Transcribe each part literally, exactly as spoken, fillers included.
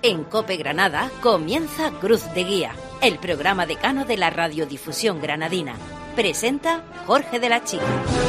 En COPE Granada comienza Cruz de Guía, el programa decano de la radiodifusión granadina. Presenta Jorge de la Chica.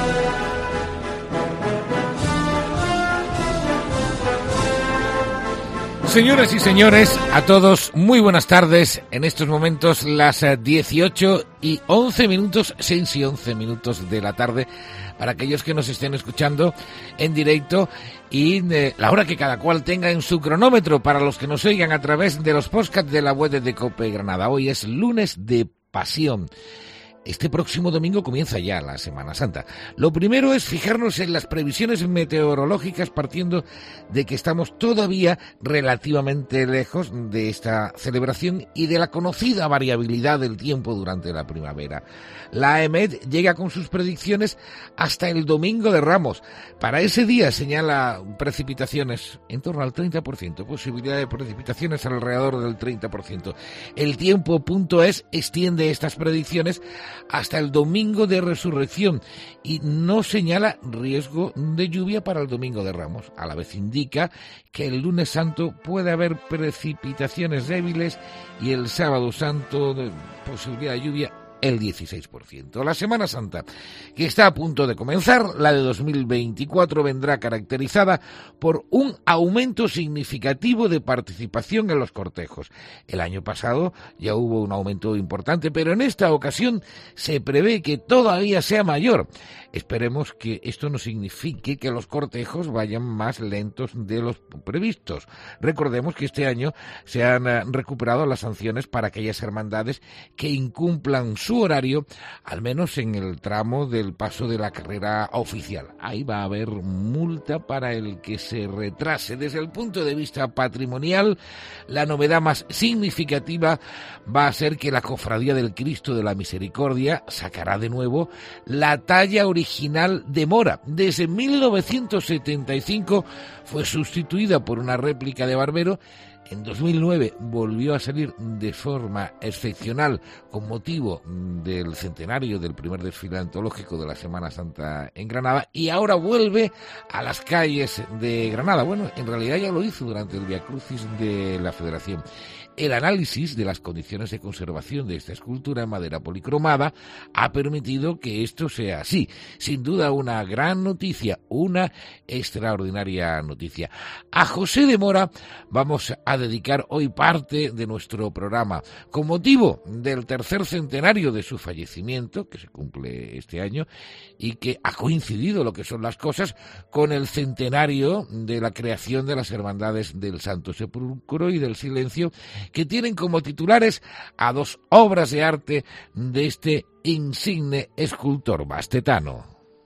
Señoras y señores, a todos, muy buenas tardes. En estos momentos las dieciocho y once minutos, seis y once minutos de la tarde, para aquellos que nos estén escuchando en directo y eh, la hora que cada cual tenga en su cronómetro, para los que nos oigan a través de los podcasts de la web de COPE Granada. Hoy es lunes de Pasión. Este próximo domingo comienza ya la Semana Santa. Lo primero es fijarnos en las previsiones meteorológicas, partiendo de que estamos todavía relativamente lejos de esta celebración y de la conocida variabilidad del tiempo durante la primavera. La EMET llega con sus predicciones hasta el domingo de Ramos. Para ese día señala precipitaciones en torno al treinta por ciento, posibilidad de precipitaciones alrededor del treinta por ciento. El tiempo.es extiende estas predicciones hasta el domingo de Resurrección y no señala riesgo de lluvia para el domingo de Ramos. A la vez indica que el lunes santo puede haber precipitaciones débiles y el sábado santo de posibilidad de lluvia el dieciséis por ciento. La Semana Santa, que está a punto de comenzar, la de dos mil veinticuatro, vendrá caracterizada por un aumento significativo de participación en los cortejos. El año pasado ya hubo un aumento importante, pero en esta ocasión se prevé que todavía sea mayor. Esperemos que esto no signifique que los cortejos vayan más lentos de los previstos. Recordemos que este año se han recuperado las sanciones para aquellas hermandades que incumplan su horario, al menos en el tramo del paso de la carrera oficial. Ahí va a haber multa para el que se retrase. Desde el punto de vista patrimonial, la novedad más significativa va a ser que la Cofradía del Cristo de la Misericordia sacará de nuevo la talla original de Mora. Desde mil novecientos setenta y cinco fue sustituida por una réplica de Barbero. En dos mil nueve volvió a salir de forma excepcional con motivo del centenario del primer desfile antológico de la Semana Santa en Granada, y ahora vuelve a las calles de Granada. Bueno, en realidad ya lo hizo durante el Vía Crucis de la Federación. El análisis de las condiciones de conservación de esta escultura en madera policromada ha permitido que esto sea así. Sin duda una gran noticia, una extraordinaria noticia. A José de Mora vamos a dedicar hoy parte de nuestro programa con motivo del tercer centenario de su fallecimiento, que se cumple este año y que ha coincidido, lo que son las cosas, con el centenario de la creación de las Hermandades del Santo Sepulcro y del Silencio, que tienen como titulares a dos obras de arte de este insigne escultor bastetano.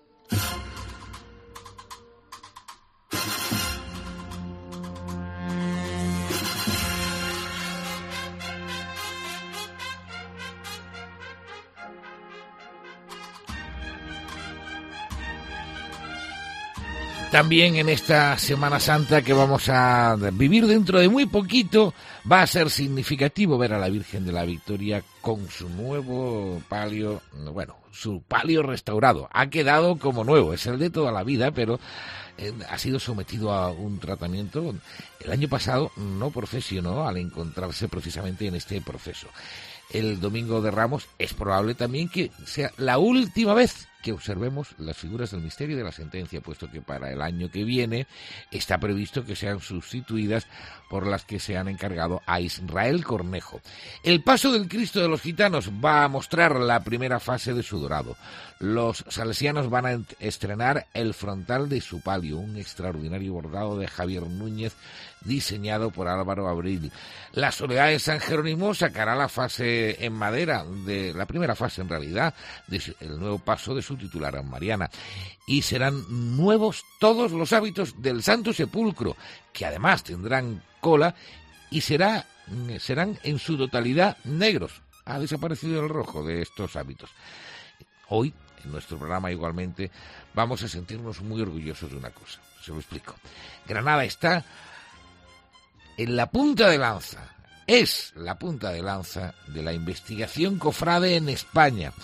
También en esta Semana Santa que vamos a vivir dentro de muy poquito, va a ser significativo ver a la Virgen de la Victoria con su nuevo palio, bueno, su palio restaurado. Ha quedado como nuevo, es el de toda la vida, pero eh, ha sido sometido a un tratamiento. El año pasado no procesionó al encontrarse precisamente en este proceso. El domingo de Ramos es probable también que sea la última vez que observemos las figuras del misterio y de la sentencia, puesto que para el año que viene está previsto que sean sustituidas por las que se han encargado a Israel Cornejo. El paso del Cristo de los Gitanos va a mostrar la primera fase de su dorado. Los salesianos van a estrenar el frontal de su palio, un extraordinario bordado de Javier Núñez, diseñado por Álvaro Abril. La Soledad de San Jerónimo sacará la fase en madera, de la primera fase en realidad, del nuevo paso de su titular Mariana. Y serán nuevos todos los hábitos del Santo Sepulcro, que además tendrán cola y será, serán en su totalidad negros. Ha desaparecido el rojo de estos hábitos. Hoy, en nuestro programa igualmente, vamos a sentirnos muy orgullosos de una cosa. Se lo explico. Granada está en la punta de lanza, es la punta de lanza de la investigación cofrade en España.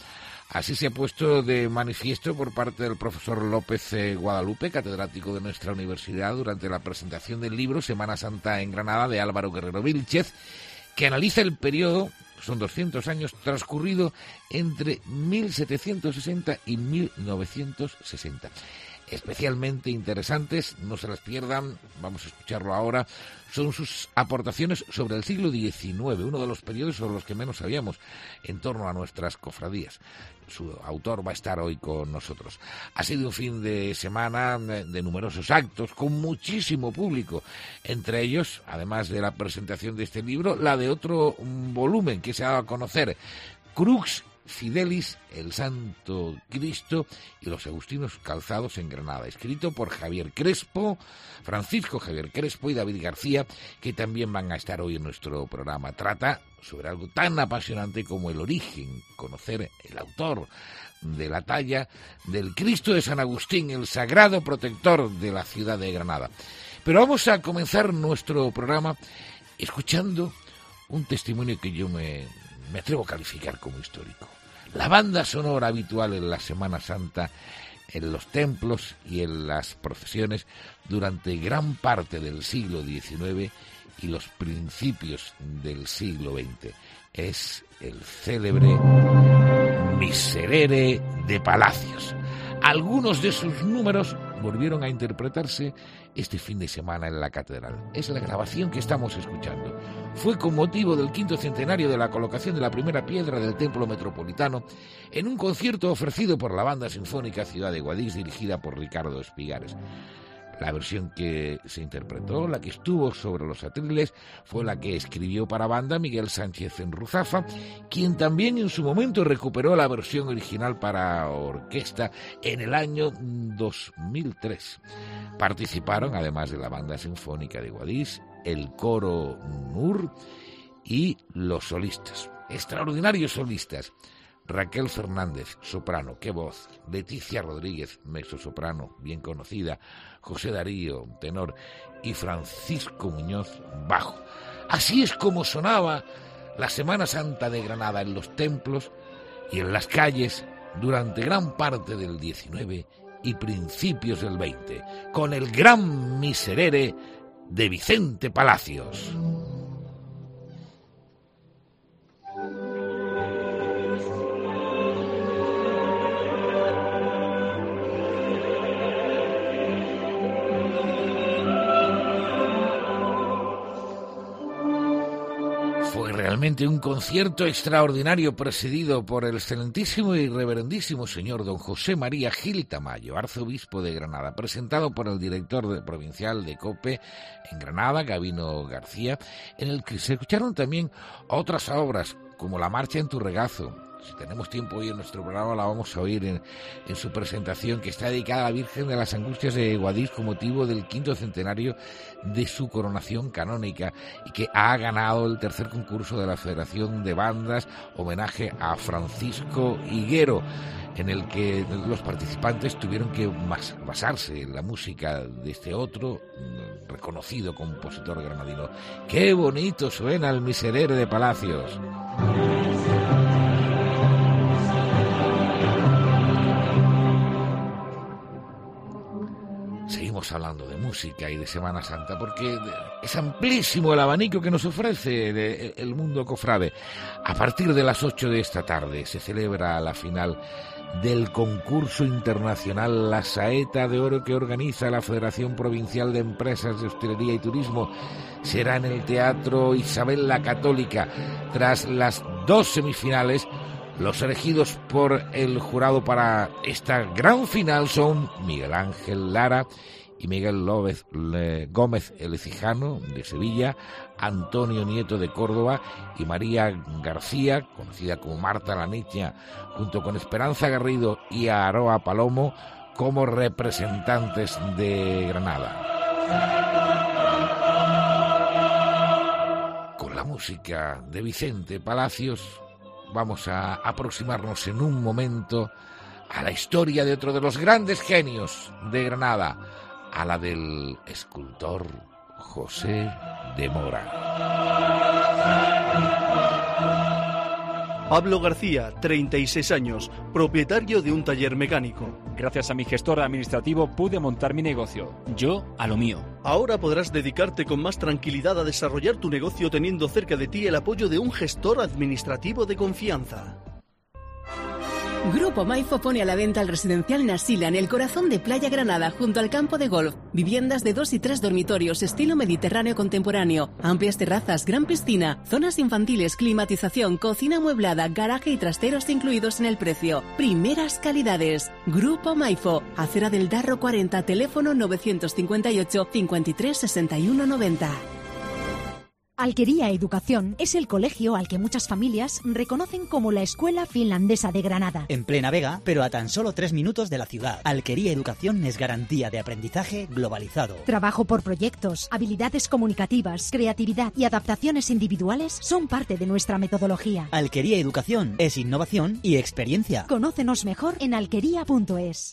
Así se ha puesto de manifiesto por parte del profesor López eh, Guadalupe, catedrático de nuestra universidad, durante la presentación del libro Semana Santa en Granada de Álvaro Guerrero Vílchez, que analiza el periodo, son doscientos años, transcurrido entre mil setecientos sesenta y mil novecientos sesenta. Especialmente interesantes, no se las pierdan, vamos a escucharlo ahora, son sus aportaciones sobre el siglo diecinueve, uno de los periodos sobre los que menos sabíamos en torno a nuestras cofradías. Su autor va a estar hoy con nosotros. Ha sido un fin de semana de numerosos actos, con muchísimo público, entre ellos, además de la presentación de este libro, la de otro volumen que se ha dado a conocer, Crux Fidelis, el Santo Cristo y los Agustinos calzados en Granada, escrito por Javier Crespo, Francisco Javier Crespo y David García, que también van a estar hoy en nuestro programa. Trata sobre algo tan apasionante como el origen, conocer el autor de la talla del Cristo de San Agustín, el sagrado protector de la ciudad de Granada. Pero vamos a comenzar nuestro programa escuchando un testimonio que yo me, me atrevo a calificar como histórico. La banda sonora habitual en la Semana Santa, en los templos y en las procesiones durante gran parte del siglo diecinueve y los principios del siglo veinte. Es el célebre Miserere de Palacios. Algunos de sus números volvieron a interpretarse este fin de semana en la catedral. Es la grabación que estamos escuchando. Fue con motivo del quinto centenario de la colocación de la primera piedra del Templo Metropolitano en un concierto ofrecido por la Banda Sinfónica Ciudad de Guadix, dirigida por Ricardo Espigares. La versión que se interpretó, la que estuvo sobre los atriles, fue la que escribió para banda Miguel Sánchez en Ruzafa, quien también en su momento recuperó la versión original para orquesta en el año dos mil tres. Participaron, además de la Banda Sinfónica de Guadix, el Coro Nur y los solistas, extraordinarios solistas. Raquel Fernández, soprano, qué voz. Leticia Rodríguez, mezzosoprano, bien conocida. José Darío, tenor. Y Francisco Muñoz, bajo. Así es como sonaba la Semana Santa de Granada en los templos y en las calles durante gran parte del diecinueve y principios del veinte, con el gran Miserere de Vicente Palacios. Realmente un concierto extraordinario presidido por el excelentísimo y reverendísimo señor don José María Gil Tamayo, arzobispo de Granada, presentado por el director de, provincial de COPE en Granada, Gabino García, en el que se escucharon también otras obras como La Marcha en tu Regazo. Si tenemos tiempo hoy en nuestro programa la vamos a oír en, en su presentación, que está dedicada a la Virgen de las Angustias de Guadix con motivo del quinto centenario de su coronación canónica y que ha ganado el tercer concurso de la Federación de Bandas, homenaje a Francisco Higuero, en el que los participantes tuvieron que basarse en la música de este otro reconocido compositor granadino. ¡Qué bonito suena el Miserere de Palacios! Seguimos hablando de música y de Semana Santa porque es amplísimo el abanico que nos ofrece el mundo cofrade. A partir de las ocho de esta tarde se celebra la final del concurso internacional La Saeta de Oro que organiza la Federación Provincial de Empresas de Hostelería y Turismo. Será en el Teatro Isabel la Católica. Tras las dos semifinales, los elegidos por el jurado para esta gran final son Miguel Ángel Lara y Miguel López, Le, Gómez el Ecijano de Sevilla, Antonio Nieto de Córdoba y María García, conocida como Marta la Niña, junto con Esperanza Garrido y Aroa Palomo como representantes de Granada. Con la música de Vicente Palacios vamos a aproximarnos en un momento a la historia de otro de los grandes genios de Granada, a la del escultor José de Mora. Pablo García, treinta y seis años, propietario de un taller mecánico. Gracias a mi gestor administrativo pude montar mi negocio, yo a lo mío. Ahora podrás dedicarte con más tranquilidad a desarrollar tu negocio teniendo cerca de ti el apoyo de un gestor administrativo de confianza. Grupo Maifo pone a la venta el residencial Nasila en el corazón de Playa Granada, junto al campo de golf. Viviendas de dos y tres dormitorios, estilo mediterráneo contemporáneo. Amplias terrazas, gran piscina, zonas infantiles, climatización, cocina amueblada, garaje y trasteros incluidos en el precio. Primeras calidades. Grupo Maifo, Acera del Darro cuarenta, teléfono novecientos cincuenta y ocho, cincuenta y tres, sesenta y uno, noventa. Alquería Educación es el colegio al que muchas familias reconocen como la Escuela Finlandesa de Granada. En plena Vega, pero a tan solo tres minutos de la ciudad. Alquería Educación es garantía de aprendizaje globalizado. Trabajo por proyectos, habilidades comunicativas, creatividad y adaptaciones individuales son parte de nuestra metodología. Alquería Educación es innovación y experiencia. Conócenos mejor en alquería punto es.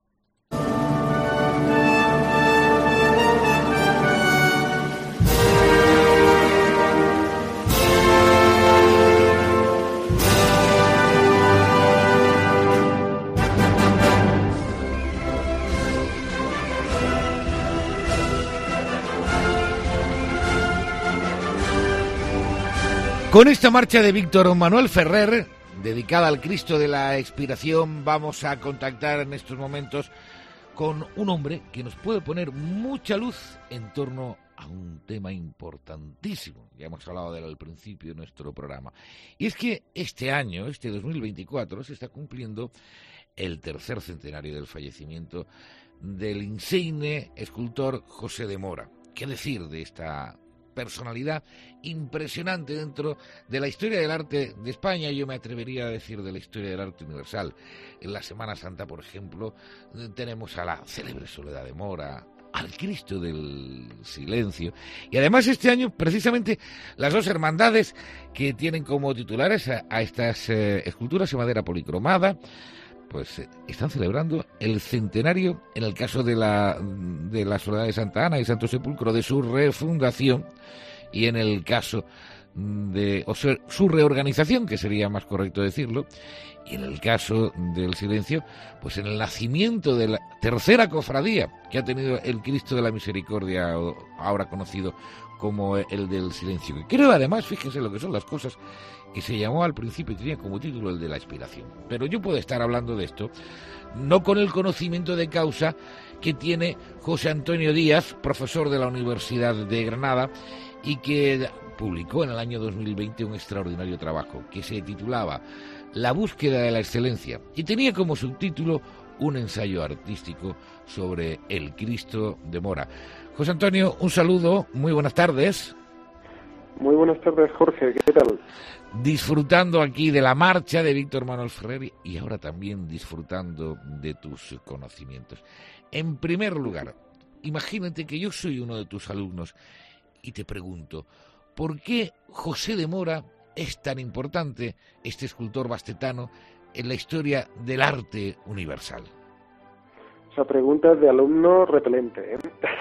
Con esta marcha de Víctor Manuel Ferrer, dedicada al Cristo de la Expiración, vamos a contactar en estos momentos con un hombre que nos puede poner mucha luz en torno a un tema importantísimo. Ya hemos hablado de él al principio de nuestro programa. Y es que este año, este dos mil veinticuatro, se está cumpliendo el tercer centenario del fallecimiento del insigne escultor José de Mora. ¿Qué decir de esta personalidad impresionante dentro de la historia del arte de España? Yo me atrevería a decir de la historia del arte universal. En la Semana Santa, por ejemplo, tenemos a la célebre Soledad de Mora, al Cristo del Silencio, y además este año precisamente las dos hermandades que tienen como titulares a, a estas eh, esculturas en madera policromada, pues eh, están celebrando el centenario, en el caso de la de la Soledad de Santa Ana y Santo Sepulcro, de su refundación, y en el caso de o sea, su reorganización, que sería más correcto decirlo, y en el caso del Silencio, pues en el nacimiento de la tercera cofradía que ha tenido el Cristo de la Misericordia, ahora conocido como el del Silencio. Que creo además, fíjense lo que son las cosas, que se llamó al principio y tenía como título el de la Expiración. Pero yo puedo estar hablando de esto no con el conocimiento de causa que tiene José Antonio Díaz, profesor de la Universidad de Granada, y que publicó en el año dos mil veinte un extraordinario trabajo que se titulaba La búsqueda de la excelencia, y tenía como subtítulo un ensayo artístico sobre el Cristo de Mora. José Antonio, un saludo, muy buenas tardes. Muy buenas tardes, Jorge, ¿qué tal? Disfrutando aquí de la marcha de Víctor Manuel Ferrer y ahora también disfrutando de tus conocimientos. En primer lugar, imagínate que yo soy uno de tus alumnos y te pregunto, ¿por qué José de Mora es tan importante, este escultor bastetano, en la historia del arte universal? Esa pregunta es de alumno repelente, ¿eh?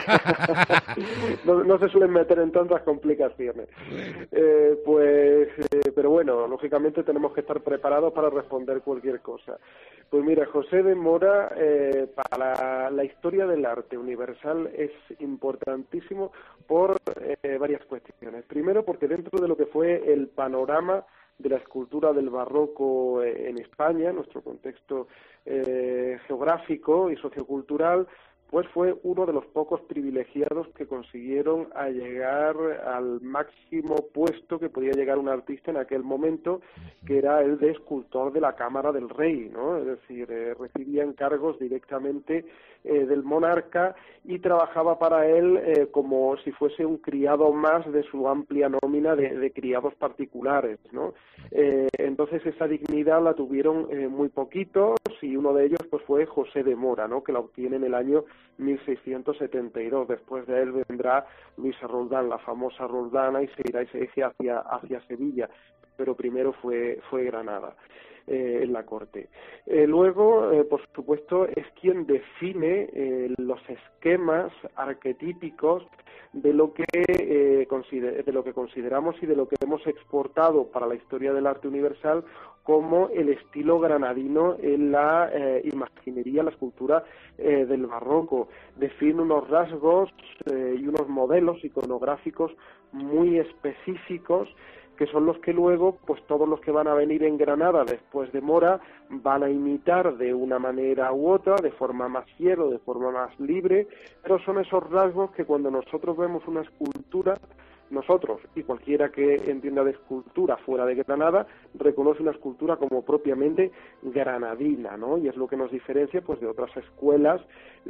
no, no se suelen meter en tantas complicaciones. Eh, pues, eh, pero bueno, lógicamente tenemos que estar preparados para responder cualquier cosa. Pues mira, José de Mora, eh, para la historia del arte universal es importantísimo por eh, varias cuestiones. Primero, porque dentro de lo que fue el panorama de la escultura del barroco en España, nuestro contexto eh, geográfico y sociocultural, pues fue uno de los pocos privilegiados que consiguieron a llegar al máximo puesto que podía llegar un artista en aquel momento, que era el de escultor de la Cámara del Rey, ¿no? Es decir, eh, recibía encargos directamente eh, del monarca y trabajaba para él eh, como si fuese un criado más de su amplia nómina de, de criados particulares, ¿no? Eh, entonces esa dignidad la tuvieron eh, muy poquitos, y uno de ellos pues fue José de Mora, ¿no? Que la obtiene en el año mil seiscientos setenta y dos. Después de él vendrá Luisa Roldán, la famosa Roldana, y se irá y se eje hacia, hacia Sevilla. pero primero fue, fue Granada. Eh, en la corte. Eh, luego, eh, por supuesto, es quien define eh, los esquemas arquetípicos de lo que eh, consider- de lo que consideramos y de lo que hemos exportado para la historia del arte universal como el estilo granadino en la eh, imaginería, la escultura eh, del barroco. Define unos rasgos eh, y unos modelos iconográficos muy específicos, que son los que luego, pues todos los que van a venir en Granada después de Mora van a imitar de una manera u otra, de forma más fiel o de forma más libre, pero son esos rasgos que cuando nosotros vemos una escultura, nosotros y cualquiera que entienda de escultura fuera de Granada reconoce una escultura como propiamente granadina, ¿no? Y es lo que nos diferencia pues de otras escuelas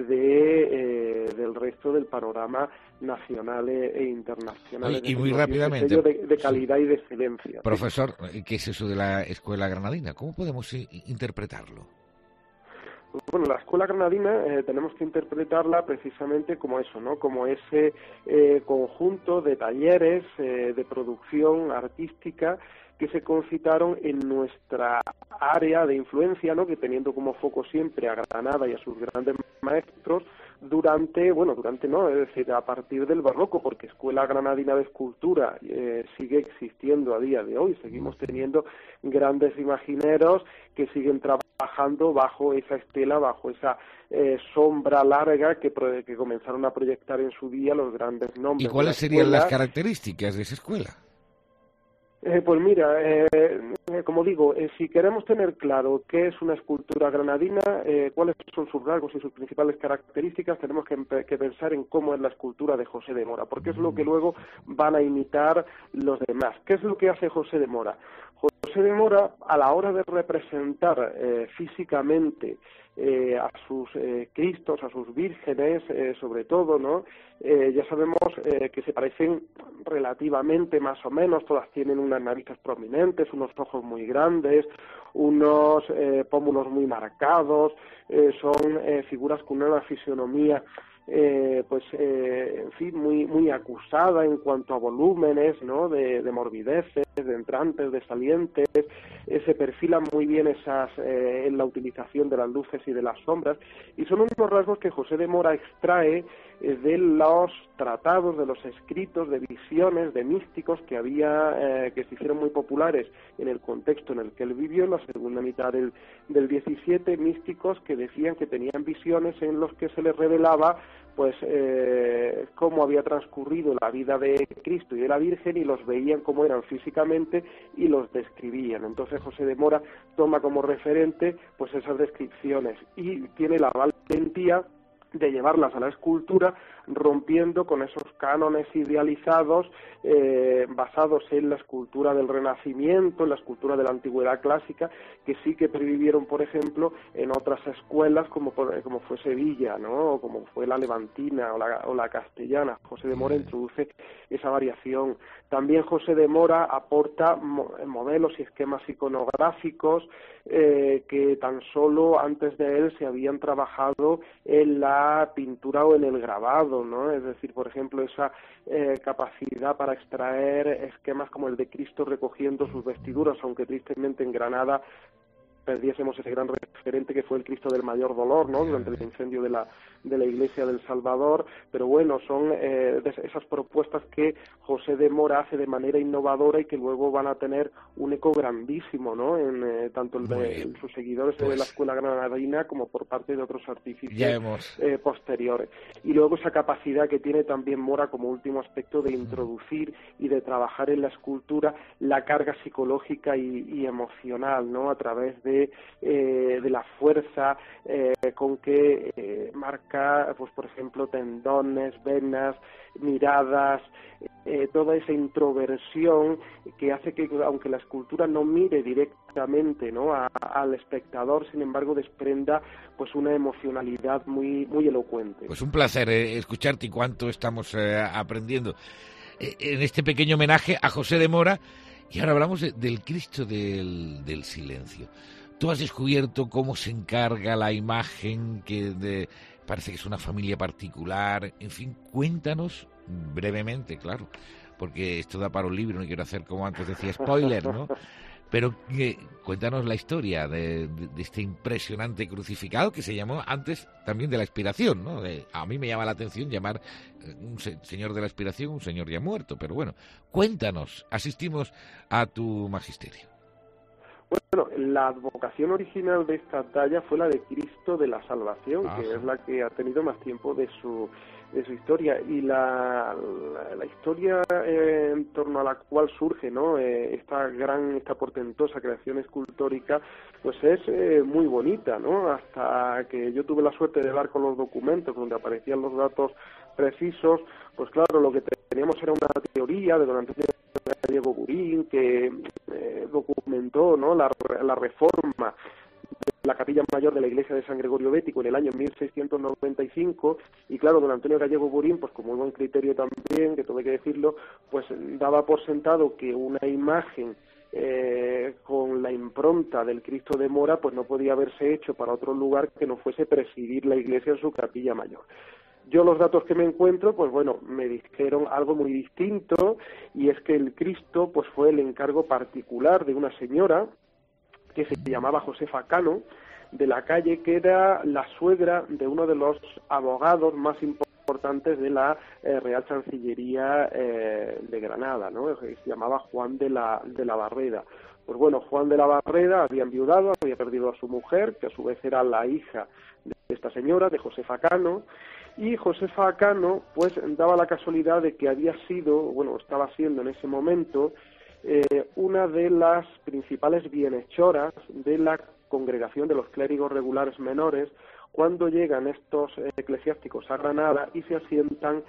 de eh, del resto del panorama nacional e, e internacional. Y, y muy rápidamente, de, de calidad y de excelencia. Profesor, ¿qué es eso de la escuela granadina? ¿Cómo podemos eh, interpretarlo? Bueno, la escuela granadina eh, tenemos que interpretarla precisamente como eso, ¿no? Como ese eh, conjunto de talleres eh, de producción artística que se concitaron en nuestra área de influencia, ¿no? Que teniendo como foco siempre a Granada y a sus grandes maestros durante, bueno, durante no, es decir, a partir del barroco, porque Escuela Granadina de Escultura eh, sigue existiendo a día de hoy, seguimos teniendo grandes imagineros que siguen trabajando bajo esa estela, bajo esa eh, sombra larga que, que comenzaron a proyectar en su día los grandes nombres. ¿Y cuáles serían las características de esa escuela? Eh, pues mira, eh, eh, como digo, eh, si queremos tener claro qué es una escultura granadina, eh, cuáles son sus rasgos y sus principales características, tenemos que, que pensar en cómo es la escultura de José de Mora, porque es lo que luego van a imitar los demás. ¿Qué es lo que hace José de Mora? José de Mora, a la hora de representar eh, físicamente eh, a sus eh, cristos, a sus vírgenes, eh, sobre todo, ¿no? Eh, ya sabemos eh, que se parecen relativamente más o menos, todas tienen unas narices prominentes, unos ojos muy grandes, unos eh, pómulos muy marcados, eh, son eh, figuras con una fisionomía Eh, pues eh, en fin, muy muy acusada en cuanto a volúmenes, ¿no? De, de morbideces, de entrantes, de salientes, eh, se perfilan muy bien esas eh, en la utilización de las luces y de las sombras, y son unos rasgos que José de Mora extrae eh, de los tratados, de los escritos, de visiones, de místicos que había, eh, que se hicieron muy populares en el contexto en el que él vivió, en la segunda mitad del, del diecisiete, místicos que decían que tenían visiones en los que se les revelaba pues eh, cómo había transcurrido la vida de Cristo y de la Virgen, y los veían cómo eran físicamente y los describían. Entonces José de Mora toma como referente pues esas descripciones y tiene la valentía de llevarlas a la escultura, rompiendo con esos cánones idealizados eh, basados en la escultura del Renacimiento, en la escultura de la Antigüedad clásica, que sí que pervivieron, por ejemplo, en otras escuelas como, por, como fue Sevilla, ¿no? O como fue la levantina o la, o la castellana. José de Mora introduce esa variación. También José de Mora aporta mo modelos y esquemas iconográficos eh, que tan solo antes de él se habían trabajado en la pintura o en el grabado, ¿no? Es decir, por ejemplo, esa eh, capacidad para extraer esquemas como el de Cristo recogiendo sus vestiduras, aunque tristemente en Granada perdiésemos ese gran referente que fue el Cristo del Mayor Dolor, ¿no? Durante el incendio de la de la Iglesia del Salvador. Pero bueno, son eh, de esas propuestas que José de Mora hace de manera innovadora y que luego van a tener un eco grandísimo, ¿no? En eh, tanto el de, en sus seguidores pues, de la Escuela Granadina como por parte de otros artífices eh, posteriores. Y luego esa capacidad que tiene también Mora como último aspecto de introducir y de trabajar en la escultura la carga psicológica y, y emocional, ¿no? A través de, eh, de la fuerza eh, con que eh, marca, pues por ejemplo, tendones, venas, miradas, eh, toda esa introversión que hace que, aunque la escultura no mire directamente, ¿no? a, al espectador, sin embargo desprenda pues una emocionalidad muy muy elocuente. Pues un placer eh, escucharte y cuánto estamos eh, aprendiendo eh, en este pequeño homenaje a José de Mora. Y ahora hablamos de, del Cristo del, del Silencio. Tú has descubierto cómo se encarga la imagen, que de, parece que es una familia particular. En fin, cuéntanos brevemente, claro, porque esto da para un libro, no quiero hacer como antes decía spoiler, ¿no? Pero eh, cuéntanos la historia de, de, de este impresionante crucificado que se llamó antes también de la expiración, ¿no? De, a mí me llama la atención llamar eh, un se, señor de la expiración un señor ya muerto, pero bueno, cuéntanos, asistimos a tu magisterio. Bueno, la advocación original de esta talla fue la de Cristo de la Salvación, Ajá. que es la que ha tenido más tiempo de su de su historia, y la, la, la historia eh, en torno a la cual surge, ¿no?, eh, esta gran, esta portentosa creación escultórica, pues es eh, muy bonita, ¿no? Hasta que yo tuve la suerte de dar con los documentos donde aparecían los datos precisos, pues claro, lo que teníamos era una teoría de don Antonio Gallego Burín que eh, documentó, ¿no?, la, la reforma de la capilla mayor de la iglesia de San Gregorio Bético en el año mil seiscientos noventa y cinco, y claro, don Antonio Gallego Burín, pues con muy buen criterio también, que todo hay que decirlo, pues daba por sentado que una imagen eh, con la impronta del Cristo de Mora pues no podía haberse hecho para otro lugar que no fuese presidir la iglesia en su capilla mayor. Yo los datos que me encuentro, pues bueno, me dijeron algo muy distinto, y es que el Cristo pues fue el encargo particular de una señora que se llamaba Josefa Cano, de la Calle, que era la suegra de uno de los abogados más importantes de la eh, Real Chancillería eh, de Granada, ¿no? Se llamaba Juan de la, de la Barreda. Pues bueno, Juan de la Barreda había enviudado, había perdido a su mujer, que a su vez era la hija de esta señora, de Josefa Cano, y Josefa Cano pues daba la casualidad de que había sido, bueno, estaba siendo en ese momento eh, una de las principales bienhechoras de la congregación de los clérigos regulares menores cuando llegan estos eh, eclesiásticos a Granada y se asientan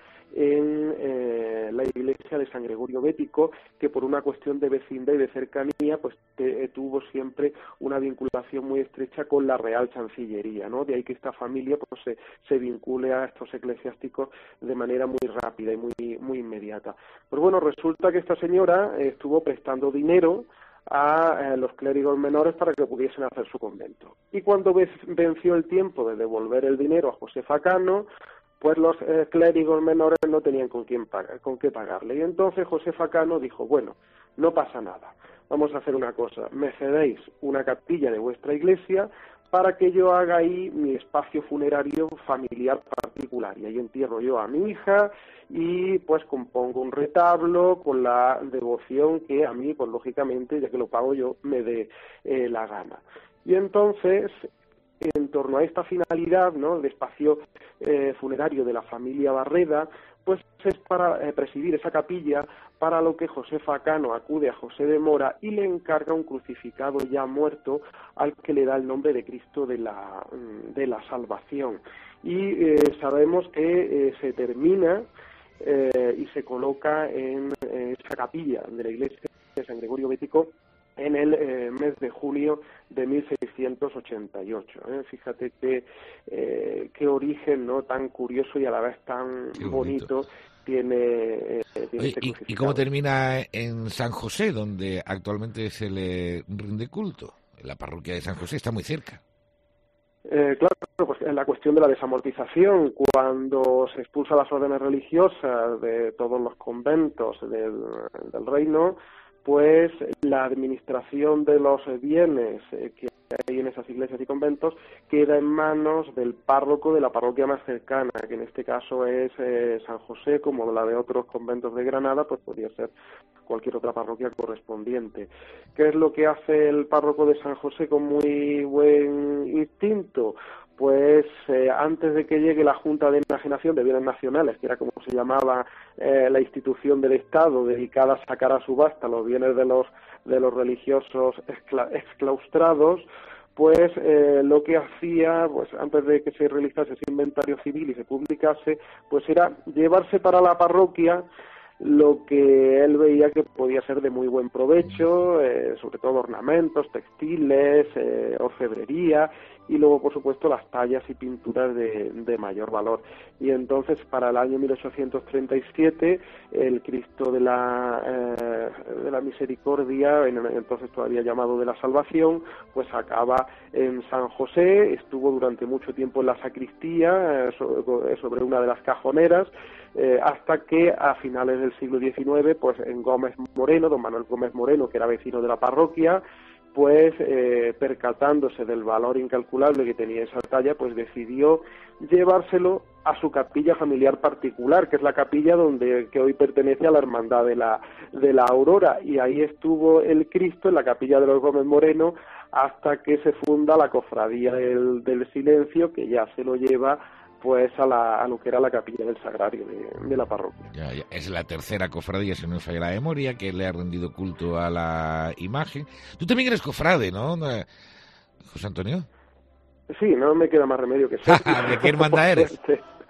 en eh, la iglesia de San Gregorio Bético, que por una cuestión de vecindad y de cercanía pues te, eh, tuvo siempre una vinculación muy estrecha con la Real Chancillería, ¿no? De ahí que esta familia pues se, se vincule a estos eclesiásticos de manera muy rápida y muy, muy inmediata. Pues bueno, resulta que esta señora eh, estuvo prestando dinero a eh, los clérigos menores para que pudiesen hacer su convento. Y cuando venció el tiempo de devolver el dinero a Josefa Cano, pues los eh, clérigos menores no tenían con quién pagar, con qué pagarle. Y entonces Josefa Cano dijo, bueno, no pasa nada, vamos a hacer una cosa, me cedéis una capilla de vuestra iglesia para que yo haga ahí mi espacio funerario familiar particular, y ahí entierro yo a mi hija y pues compongo un retablo con la devoción que a mí, pues lógicamente, ya que lo pago yo, me dé eh, la gana. Y entonces, en torno a esta finalidad, ¿no?, de espacio eh, funerario de la familia Barreda, pues es para eh, presidir esa capilla, para lo que Josefa Cano acude a José de Mora y le encarga un crucificado ya muerto al que le da el nombre de Cristo de la, de la Salvación. Y eh, sabemos que eh, se termina eh, y se coloca en eh, esa capilla de la iglesia de San Gregorio Bético en el eh, mes de junio de mil seiscientos ochenta y ocho. ¿eh? Fíjate qué eh, qué origen, ¿no?, tan curioso y a la vez tan bonito. bonito tiene, eh, tiene Oye, este y, ¿Y cómo termina en San José, donde actualmente se le rinde culto? La parroquia de San José está muy cerca. Eh, claro, pues en la cuestión de la desamortización, cuando se expulsa las órdenes religiosas de todos los conventos del, del reino, pues la administración de los bienes eh, que hay en esas iglesias y conventos queda en manos del párroco de la parroquia más cercana, que en este caso es eh, San José, como la de otros conventos de Granada, pues podría ser cualquier otra parroquia correspondiente. ¿Qué es lo que hace el párroco de San José con muy buen instinto? Pues eh, antes de que llegue la Junta de Enajenación de Bienes Nacionales, que era como se llamaba eh, la institución del Estado dedicada a sacar a subasta los bienes de los de los religiosos exclaustrados, pues eh, lo que hacía, pues antes de que se realizase ese inventario civil y se publicase, pues era llevarse para la parroquia lo que él veía que podía ser de muy buen provecho, eh, sobre todo ornamentos, textiles, eh, orfebrería, y luego, por supuesto, las tallas y pinturas de, de mayor valor. Y entonces, para el año mil ochocientos treinta y siete, el Cristo de la, eh, de la Misericordia, en, entonces todavía llamado de la Salvación, pues acaba en San José, estuvo durante mucho tiempo en la sacristía, eh, sobre, sobre una de las cajoneras, eh, hasta que a finales del del siglo diecinueve, pues en Gómez Moreno, don Manuel Gómez Moreno, que era vecino de la parroquia, pues eh, percatándose del valor incalculable que tenía esa talla, pues decidió llevárselo a su capilla familiar particular, que es la capilla donde que hoy pertenece a la Hermandad de la de la Aurora, y ahí estuvo el Cristo en la capilla de los Gómez Moreno hasta que se funda la Cofradía del, del Silencio, que ya se lo lleva pues a, la, a lo que era la capilla del Sagrario de, de la parroquia. Ya, ya. Es la tercera cofradía, si no me falla la memoria, que le ha rendido culto a la imagen. Tú también eres cofrade, ¿no, José Antonio? Sí, no me queda más remedio que ser. ¿De qué hermandad eres?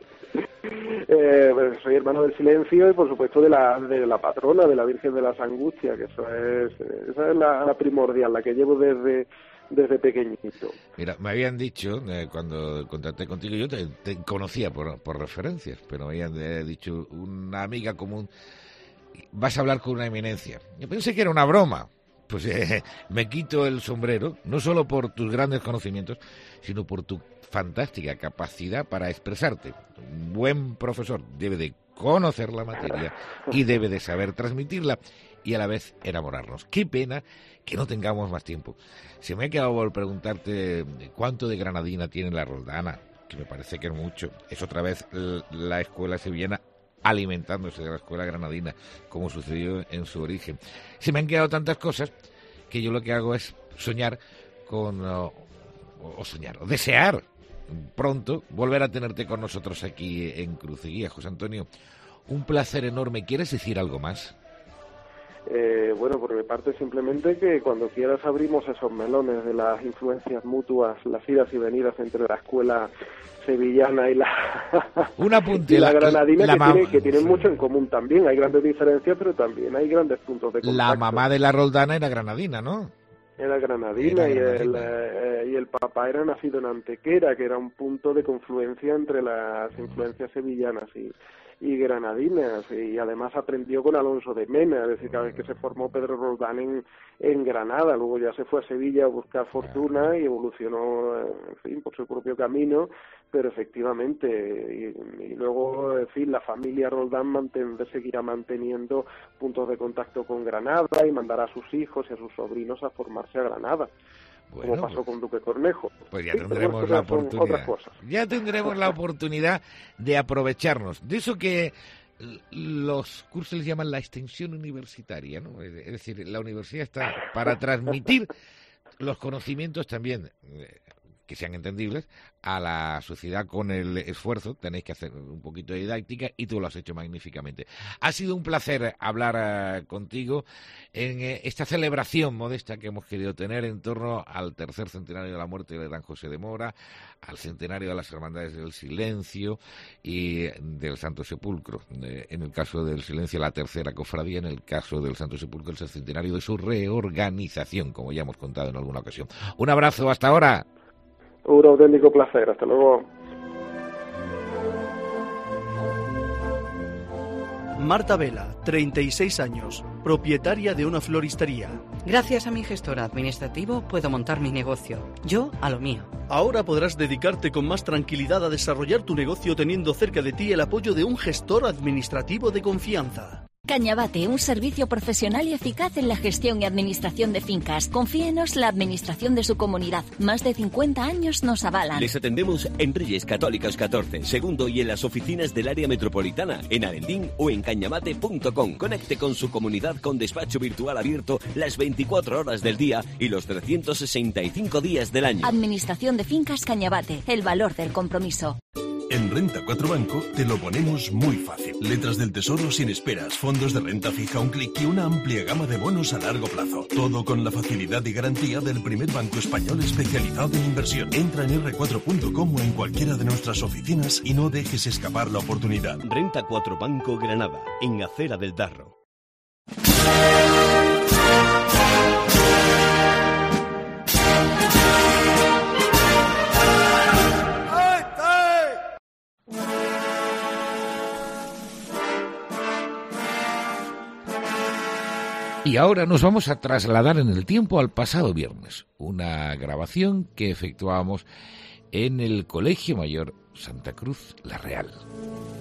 Eh, pues soy hermano del Silencio y por supuesto de la de la patrona, de la Virgen de las Angustias, que eso es, esa es la, la primordial, la que llevo desde desde pequeñito. Mira, me habían dicho, eh, cuando contacté contigo, yo te, te conocía por, por referencias, pero me habían eh, dicho una amiga común, vas a hablar con una eminencia. Yo pensé que era una broma. Pues eh, me quito el sombrero, no solo por tus grandes conocimientos, sino por tu fantástica capacidad para expresarte. Un buen profesor debe de conocer la materia y debe de saber transmitirla y a la vez enamorarnos. Qué pena que no tengamos más tiempo. Se me ha quedado por preguntarte cuánto de granadina tiene la Roldana, que me parece que es mucho. Es otra vez la escuela sevillana alimentándose de la escuela granadina, como sucedió en su origen. Se me han quedado tantas cosas que yo lo que hago es soñar con, o, o soñar, o desear pronto volver a tenerte con nosotros aquí en Cruceguía. José Antonio, un placer enorme. ¿Quieres decir algo más? Eh, bueno, por mi parte simplemente que cuando quieras abrimos esos melones de las influencias mutuas, las idas y venidas entre la escuela sevillana y la un apunte, y la, la granadina, la, que, la tiene, que tienen mucho en común también. Hay grandes diferencias, pero también hay grandes puntos de contacto. La mamá de la Roldana era granadina, ¿no? Era granadina, era y, granadina. El, eh, y el papá era nacido en Antequera, que era un punto de confluencia entre las influencias sevillanas y, y granadinas, y además aprendió con Alonso de Mena, es decir, cada vez que se formó Pedro Roldán en, en Granada, luego ya se fue a Sevilla a buscar fortuna y evolucionó, en fin, por su propio camino, pero efectivamente, y, y luego, en fin, la familia Roldán manten, seguirá manteniendo puntos de contacto con Granada y mandará a sus hijos y a sus sobrinos a formarse a Granada. Bueno, como pasó pues, con Duque Cornejo. Pues ya sí, tendremos la oportunidad. Ya tendremos la oportunidad de aprovecharnos de eso que los cursos les llaman la extensión universitaria, ¿no? Es decir, la universidad está para transmitir los conocimientos también, eh, que sean entendibles, a la sociedad con el esfuerzo. Tenéis que hacer un poquito de didáctica y tú lo has hecho magníficamente. Ha sido un placer hablar uh, contigo en eh, esta celebración modesta que hemos querido tener en torno al tercer centenario de la muerte de Gran José de Mora, al centenario de las Hermandades del Silencio y del Santo Sepulcro. Eh, en el caso del Silencio, la tercera cofradía; en el caso del Santo Sepulcro, el centenario de su reorganización, como ya hemos contado en alguna ocasión. Un abrazo, hasta ahora. Un auténtico placer, hasta luego. Marta Vela, treinta y seis años, propietaria de una floristería. Gracias a mi gestor administrativo puedo montar mi negocio, yo a lo mío. Ahora podrás dedicarte con más tranquilidad a desarrollar tu negocio teniendo cerca de ti el apoyo de un gestor administrativo de confianza. Cañabate, un servicio profesional y eficaz en la gestión y administración de fincas. Confíenos la administración de su comunidad. Más de cincuenta años nos avalan. Les atendemos en Reyes Católicos catorce, segundo y en las oficinas del área metropolitana, en Arendín o en cañabate punto com. Conecte con su comunidad con despacho virtual abierto las veinticuatro horas del día y los trescientos sesenta y cinco días del año. Administración de fincas Cañabate, el valor del compromiso. En Renta cuatro Banco te lo ponemos muy fácil. Letras del Tesoro sin esperas, fondos de renta fija un clic y una amplia gama de bonos a largo plazo. Todo con la facilidad y garantía del primer banco español especializado en inversión. Entra en erre cuatro punto com o en cualquiera de nuestras oficinas y no dejes escapar la oportunidad. Renta cuatro Banco Granada, en Acera del Darro. Y ahora nos vamos a trasladar en el tiempo al pasado viernes, una grabación que efectuábamos en el Colegio Mayor Santa Cruz La Real.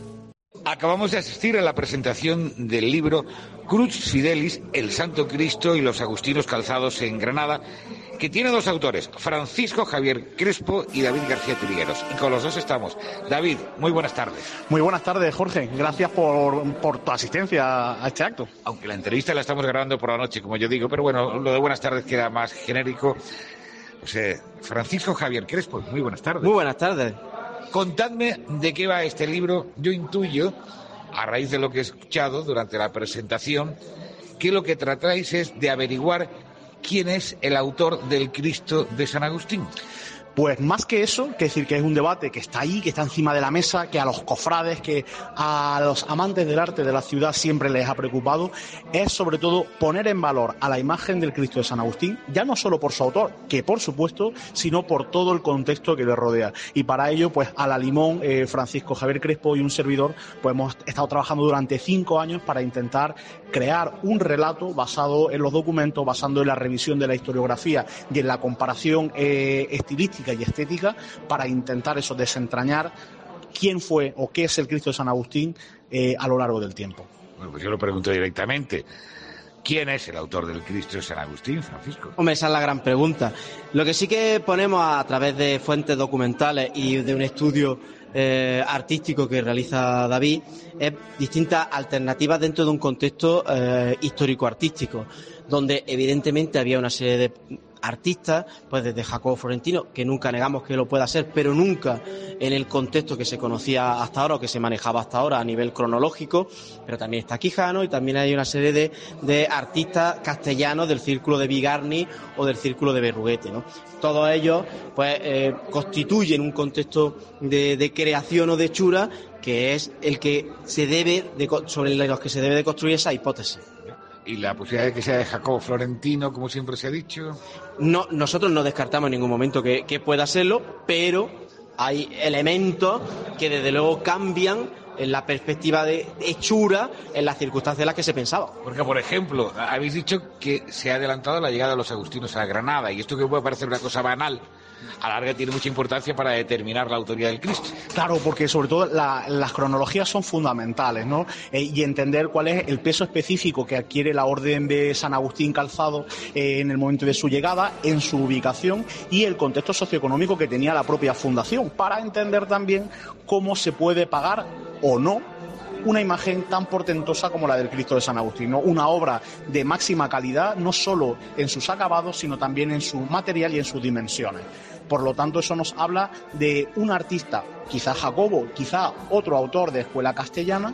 Acabamos de asistir a la presentación del libro Crux Fidelis, el Santo Cristo y los Agustinos calzados en Granada, que tiene dos autores, Francisco Javier Crespo y David García Trigueros. Y con los dos estamos. David, muy buenas tardes. Muy buenas tardes, Jorge. Gracias por, por tu asistencia a este acto. Aunque la entrevista la estamos grabando por la noche, como yo digo, pero bueno, lo de buenas tardes queda más genérico. Pues, eh, Francisco Javier Crespo, muy buenas tardes. Muy buenas tardes. Contadme de qué va este libro. Yo intuyo, a raíz de lo que he escuchado durante la presentación, que lo que tratáis es de averiguar quién es el autor del Cristo de San Agustín. Pues más que eso, que decir que es un debate que está ahí, que está encima de la mesa, que a los cofrades, que a los amantes del arte de la ciudad siempre les ha preocupado, es sobre todo poner en valor a la imagen del Cristo de San Agustín, ya no solo por su autor, que por supuesto, sino por todo el contexto que le rodea. Y para ello, pues a la limón, eh, Francisco Javier Crespo y un servidor, pues hemos estado trabajando durante cinco años para intentar crear un relato basado en los documentos, basando en la revisión de la historiografía y en la comparación eh, estilística y estética, para intentar eso, desentrañar quién fue o qué es el Cristo de San Agustín eh, a lo largo del tiempo. Bueno, pues yo lo pregunto directamente. ¿Quién es el autor del Cristo de San Agustín, Francisco? Hombre, esa es la gran pregunta. Lo que sí que ponemos a través de fuentes documentales y de un estudio eh, artístico que realiza David es distintas alternativas dentro de un contexto eh, histórico-artístico, donde evidentemente había una serie de artistas, pues desde Jacobo Florentino, que nunca negamos que lo pueda ser, pero nunca en el contexto que se conocía hasta ahora o que se manejaba hasta ahora a nivel cronológico, pero también está Quijano y también hay una serie de, de artistas castellanos del círculo de Bigarni o del círculo de Berruguete, ¿no? Todos ellos pues eh, constituyen un contexto de, de creación o de hechura que es el que se debe de, sobre los que se debe de construir esa hipótesis. ¿Y la posibilidad de que sea de Jacobo Florentino, como siempre se ha dicho? No, nosotros no descartamos en ningún momento que, que pueda serlo, pero hay elementos que desde luego cambian en la perspectiva de hechura en las circunstancias en las que se pensaba. Porque, por ejemplo, habéis dicho que se ha adelantado la llegada de los agustinos a Granada, y esto que puede parecer una cosa banal, a la larga tiene mucha importancia para determinar la autoría del Cristo. Claro, porque sobre todo la, las cronologías son fundamentales, ¿no? Eh, y entender cuál es el peso específico que adquiere la Orden de San Agustín calzado eh, en el momento de su llegada, en su ubicación y el contexto socioeconómico que tenía la propia fundación, para entender también cómo se puede pagar o no una imagen tan portentosa como la del Cristo de San Agustín, ¿no? Una obra de máxima calidad, no solo en sus acabados, sino también en su material y en sus dimensiones. Por lo tanto, eso nos habla de un artista, quizá Jacobo, quizá otro autor de escuela castellana,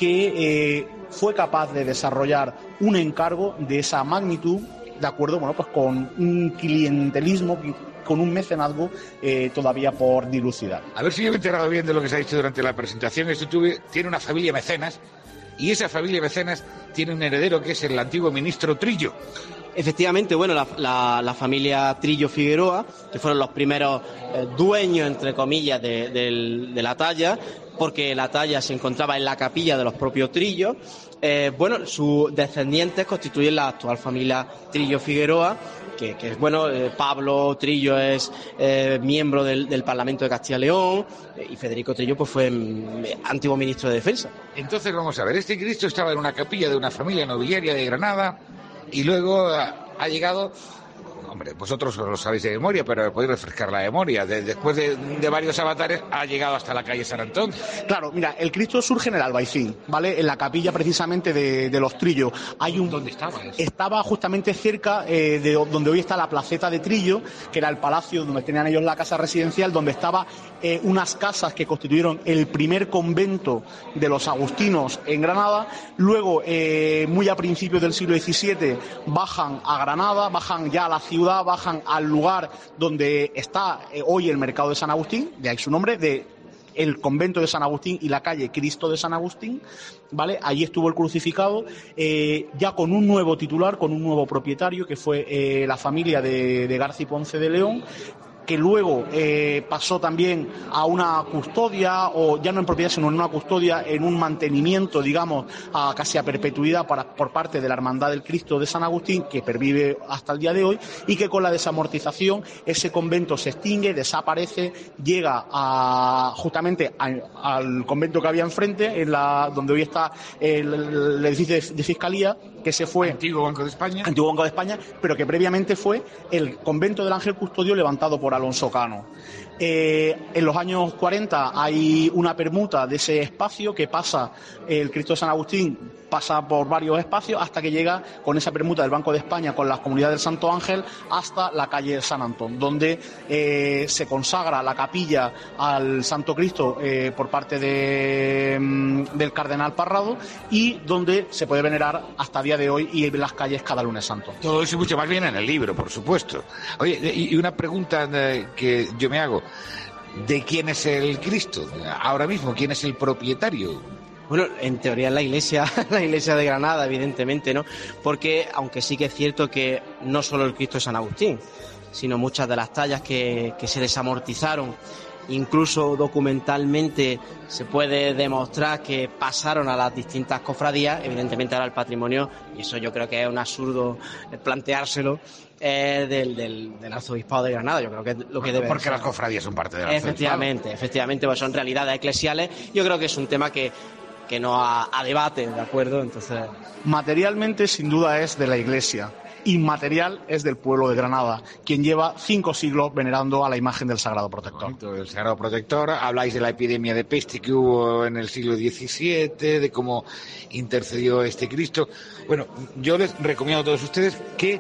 que eh, fue capaz de desarrollar un encargo de esa magnitud, de acuerdo, bueno, pues con un clientelismo, con un mecenazgo eh, todavía por dilucidar. A ver si yo me he enterado bien de lo que se ha dicho durante la presentación. Esto tuve, tiene una familia mecenas, y esa familia mecenas tiene un heredero que es el antiguo ministro Trillo. Efectivamente, bueno, la, la, la familia Trillo Figueroa, que fueron los primeros eh, dueños, entre comillas, de, de, de la talla, porque la talla se encontraba en la capilla de los propios Trillos. Eh, bueno, sus descendientes constituyen la actual familia Trillo Figueroa, que, que es, bueno, eh, Pablo Trillo es eh, miembro del, del Parlamento de Castilla y León, eh, y Federico Trillo pues fue eh, antiguo ministro de Defensa. Entonces, vamos a ver, este Cristo estaba en una capilla de una familia nobiliaria de Granada, y luego ha, ha llegado... Hombre, vosotros lo sabéis de memoria, pero podéis refrescar la memoria. De, después de, de varios avatares, ha llegado hasta la calle San Antón. Claro, mira, el Cristo surge en el Albaicín, ¿vale? En la capilla precisamente de, de los Trillos. Hay un, ¿Dónde estaba eso? Estaba justamente cerca eh, de donde hoy está la placeta de Trillo, que era el palacio donde tenían ellos la casa residencial, donde estaba eh, unas casas que constituyeron el primer convento de los agustinos en Granada. Luego, eh, muy a principios del siglo diecisiete, bajan a Granada, bajan ya a la ciudad, bajan al lugar donde está eh, hoy el mercado de San Agustín, de ahí su nombre, de el convento de San Agustín y la calle Cristo de San Agustín, ¿vale? Allí estuvo el crucificado, eh, ya con un nuevo titular, con un nuevo propietario, que fue eh, la familia de, de García Ponce de León. que luego eh, pasó también a una custodia, o ya no en propiedad, sino en una custodia, en un mantenimiento, digamos, a casi a perpetuidad para, por parte de la Hermandad del Cristo de San Agustín, que pervive hasta el día de hoy, y que con la desamortización ese convento se extingue, desaparece, llega a, justamente a, al convento que había enfrente, en la, donde hoy está el, el edificio de, de Fiscalía, que se fue... Antiguo Banco de España. Antiguo Banco de España, pero que previamente fue el convento del Ángel Custodio levantado por Alonso Cano. Eh, en los años cuarenta hay una permuta de ese espacio que pasa, el Cristo de San Agustín pasa por varios espacios hasta que llega con esa permuta del Banco de España con las comunidades del Santo Ángel hasta la calle San Antón, donde eh, se consagra la capilla al Santo Cristo eh, por parte de, mm, del Cardenal Parrado, y donde se puede venerar hasta día de hoy y en las calles cada lunes santo. Todo eso y mucho más bien en el libro, por supuesto. Oye, y una pregunta que yo me hago: ¿de quién es el Cristo ahora mismo? ¿Quién es el propietario? Bueno, en teoría es la iglesia, la iglesia de Granada, evidentemente, ¿no? Porque, aunque sí que es cierto que no solo el Cristo de San Agustín, sino muchas de las tallas que, que se desamortizaron, incluso documentalmente se puede demostrar que pasaron a las distintas cofradías, evidentemente ahora el patrimonio, y eso yo creo que es un absurdo planteárselo, eh, del, del, del arzobispado de Granada. Yo creo que es lo que debe Porque ser. las cofradías son parte del arzobispado. Efectivamente, efectivamente, pues son realidades eclesiales. Yo creo que es un tema que que no a, a debate, ¿de acuerdo? Entonces, materialmente, sin duda, es de la Iglesia. Inmaterial es del pueblo de Granada, quien lleva cinco siglos venerando a la imagen del Sagrado Protector. El Sagrado Protector, habláis de la epidemia de peste que hubo en el siglo diecisiete, de cómo intercedió este Cristo. Bueno, yo les recomiendo a todos ustedes que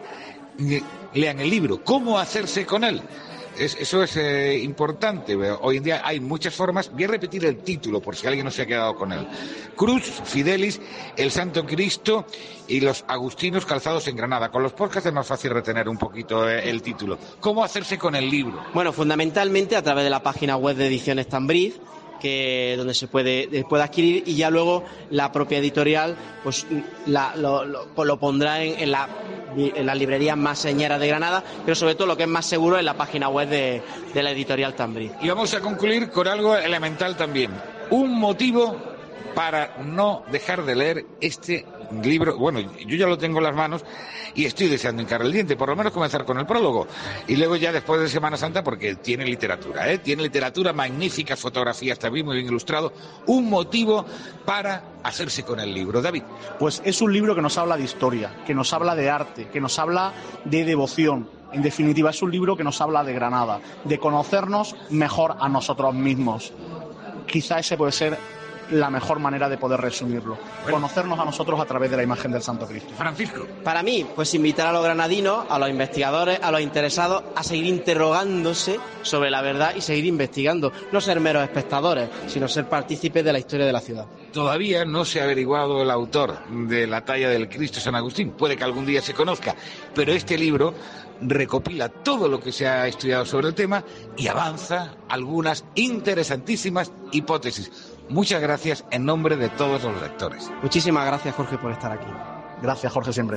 lean el libro, ¿Cómo hacerse con él? Es, eso es eh, importante. Hoy en día hay muchas formas. Voy a repetir el título por si alguien no se ha quedado con él: Cruz Fidelis, el Santo Cristo y los agustinos calzados en Granada. Con los podcasts es más fácil retener un poquito eh, el título. ¿Cómo hacerse con el libro? Bueno, fundamentalmente a través de la página web de Ediciones Tambriz, que donde se puede, puede adquirir, y ya luego la propia editorial pues la, lo, lo, pues lo pondrá en, en, la, en las librerías más señeras de Granada, pero sobre todo lo que es más seguro es la página web de, de la editorial Tambriz. Y vamos a concluir con algo elemental también: un motivo para no dejar de leer este libro. Bueno, yo ya lo tengo en las manos y estoy deseando hincar el diente, por lo menos comenzar con el prólogo, y luego ya después de Semana Santa, porque tiene literatura, ¿eh? Tiene literatura, magníficas fotografías también, muy bien ilustrado. Un motivo para hacerse con el libro. David. Pues es un libro que nos habla de historia, que nos habla de arte, que nos habla de devoción. En definitiva, es un libro que nos habla de Granada, de conocernos mejor a nosotros mismos. Quizá ese puede ser la mejor manera de poder resumirlo. Bueno. Conocernos a nosotros a través de la imagen del Santo Cristo. Francisco. Para mí, pues invitar a los granadinos, a los investigadores, a los interesados a seguir interrogándose sobre la verdad y seguir investigando. No ser meros espectadores, sino ser partícipes de la historia de la ciudad. Todavía no se ha averiguado el autor de la talla del Cristo San Agustín. Puede que algún día se conozca, pero este libro recopila todo lo que se ha estudiado sobre el tema y avanza algunas interesantísimas hipótesis. Muchas gracias en nombre de todos los lectores. Muchísimas gracias, Jorge, por estar aquí. Gracias, Jorge, siempre.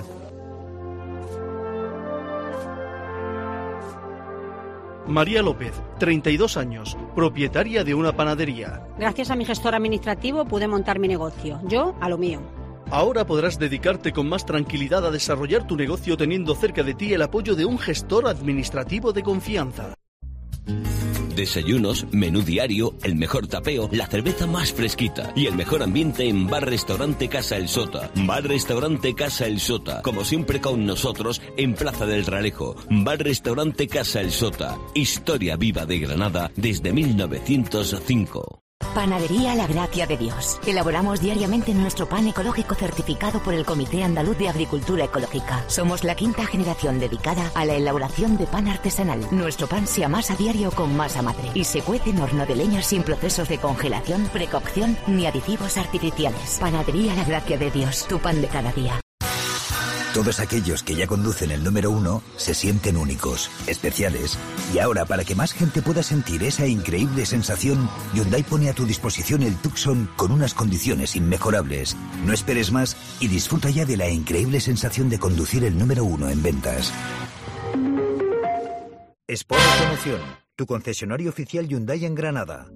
María López, treinta y dos años, propietaria de una panadería. Gracias a mi gestor administrativo pude montar mi negocio, yo a lo mío. Ahora podrás dedicarte con más tranquilidad a desarrollar tu negocio teniendo cerca de ti el apoyo de un gestor administrativo de confianza. Desayunos, menú diario, el mejor tapeo, la cerveza más fresquita y el mejor ambiente en Bar Restaurante Casa El Sota. Bar Restaurante Casa El Sota, como siempre con nosotros en Plaza del Realejo. Bar Restaurante Casa El Sota, historia viva de Granada desde mil novecientos cinco. Panadería La Gracia de Dios. Elaboramos diariamente nuestro pan ecológico certificado por el Comité Andaluz de Agricultura Ecológica. Somos la quinta generación dedicada a la elaboración de pan artesanal. Nuestro pan se amasa a diario con masa madre y se cuece en horno de leña sin procesos de congelación, precocción ni aditivos artificiales. Panadería La Gracia de Dios, tu pan de cada día. Todos aquellos que ya conducen el número uno se sienten únicos, especiales. Y ahora, para que más gente pueda sentir esa increíble sensación, Hyundai pone a tu disposición el Tucson con unas condiciones inmejorables. No esperes más y disfruta ya de la increíble sensación de conducir el número uno en ventas. Sport Automoción, tu concesionario oficial Hyundai en Granada.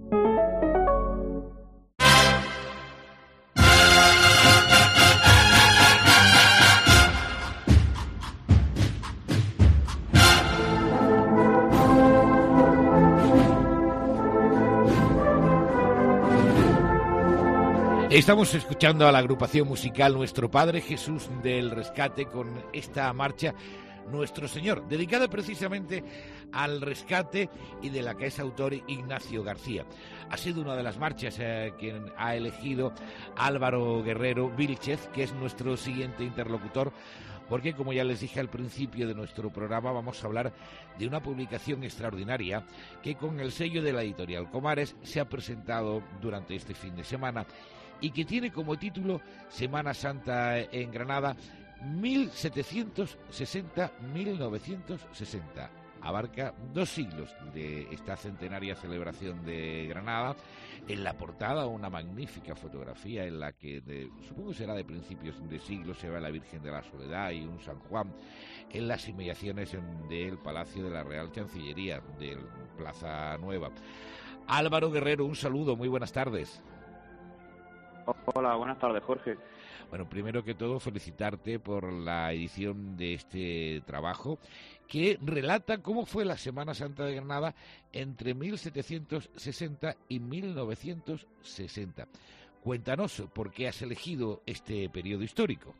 Estamos escuchando a la agrupación musical Nuestro Padre Jesús del Rescate con esta marcha Nuestro Señor, dedicada precisamente al rescate y de la que es autor Ignacio García. Ha sido una de las marchas eh, que ha elegido Álvaro Guerrero Vílchez, que es nuestro siguiente interlocutor, porque, como ya les dije al principio de nuestro programa, vamos a hablar de una publicación extraordinaria que con el sello de la editorial Comares se ha presentado durante este fin de semana y que tiene como título Semana Santa en Granada mil setecientos sesenta a mil novecientos sesenta. Abarca dos siglos de esta centenaria celebración de Granada. En la portada una magnífica fotografía en la que, de, supongo será de principios de siglo, se ve la Virgen de la Soledad y un San Juan en las inmediaciones del Palacio de la Real Chancillería de Plaza Nueva. Álvaro Guerrero, un saludo, muy buenas tardes. Hola, buenas tardes, Jorge. Bueno, primero que todo, felicitarte por la edición de este trabajo que relata cómo fue la Semana Santa de Granada entre mil setecientos sesenta y mil novecientos sesenta. Cuéntanos por qué has elegido este periodo histórico.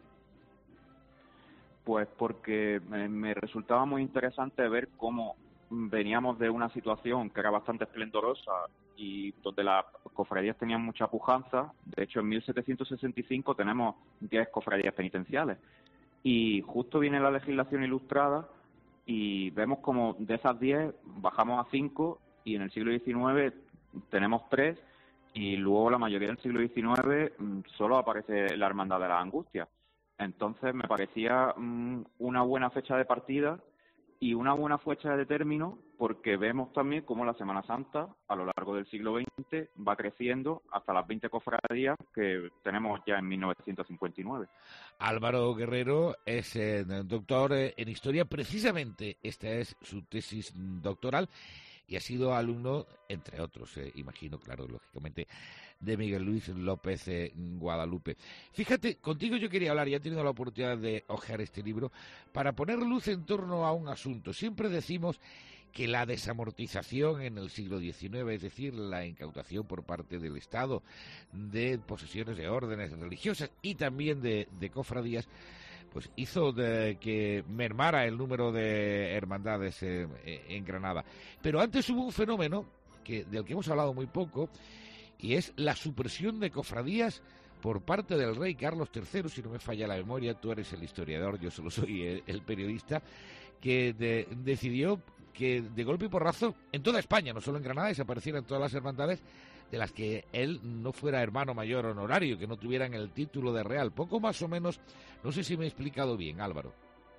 Pues porque me resultaba muy interesante ver cómo veníamos de una situación que era bastante esplendorosa y donde las cofradías tenían mucha pujanza. De hecho, en mil setecientos sesenta y cinco tenemos diez cofradías penitenciales. Y justo viene la legislación ilustrada y vemos como de esas diez bajamos a cinco y en el siglo diecinueve tenemos tres y luego la mayoría del siglo diecinueve solo aparece la Hermandad de las Angustias. Entonces me parecía mmm, una buena fecha de partida y una buena fecha de término, porque vemos también cómo la Semana Santa a lo largo del siglo veinte va creciendo hasta las veinte cofradías que tenemos ya en mil novecientos cincuenta y nueve. Álvaro Guerrero es eh, doctor en Historia, precisamente esta es su tesis doctoral y ha sido alumno, entre otros, eh, imagino, claro, lógicamente, de Miguel Luis López eh, Guadalupe. Fíjate, contigo yo quería hablar, ya he tenido la oportunidad de hojear este libro, para poner luz en torno a un asunto. Siempre decimos que la desamortización en el siglo diecinueve, es decir, la incautación por parte del Estado de posesiones de órdenes religiosas y también de, de cofradías, pues hizo de que mermara el número de hermandades eh, en Granada. Pero antes hubo un fenómeno que del que hemos hablado muy poco, y es la supresión de cofradías por parte del rey Carlos tercero, si no me falla la memoria. Tú eres el historiador, yo solo soy el, el periodista, que de, decidió que de golpe y porrazo en toda España, no solo en Granada, desaparecieran todas las hermandades de las que él no fuera hermano mayor honorario, que no tuvieran el título de real. Poco más o menos, no sé si me he explicado bien, Álvaro.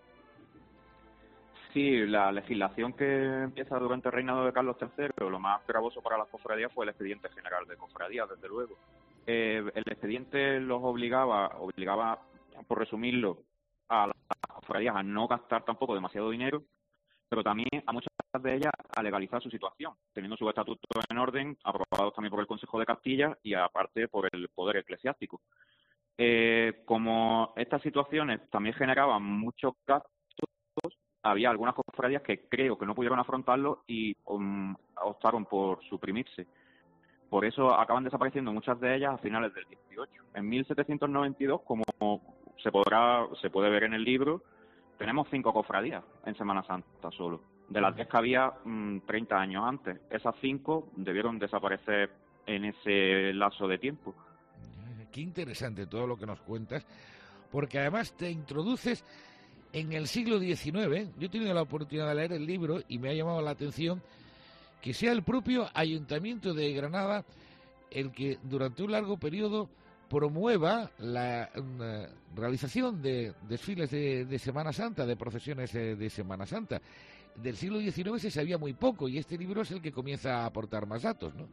Sí, la legislación que empieza durante el reinado de Carlos tercero, lo más gravoso para las cofradías fue el expediente general de cofradías, desde luego. Eh, el expediente los obligaba, obligaba, por resumirlo, a las cofradías a no gastar tampoco demasiado dinero, pero también a muchas de ellas a legalizar su situación, teniendo su estatuto en orden, aprobados también por el Consejo de Castilla y aparte por el Poder Eclesiástico. Eh, como estas situaciones también generaban muchos gastos, había algunas cofradías que creo que no pudieron afrontarlo y um, optaron por suprimirse. Por eso acaban desapareciendo muchas de ellas a finales del dieciocho. En mil setecientos noventa y dos, como se podrá se puede ver en el libro, tenemos cinco cofradías en Semana Santa solo. De las diez que había mmm, treinta años antes. Esas cinco debieron desaparecer en ese lapso de tiempo. Qué interesante todo lo que nos cuentas, porque además te introduces en el siglo diecinueve. Yo he tenido la oportunidad de leer el libro y me ha llamado la atención que sea el propio Ayuntamiento de Granada el que durante un largo periodo promueva la una, realización de desfiles de, de Semana Santa, de procesiones de, de Semana Santa. Del siglo diecinueve se sabía muy poco y este libro es el que comienza a aportar más datos, ¿no?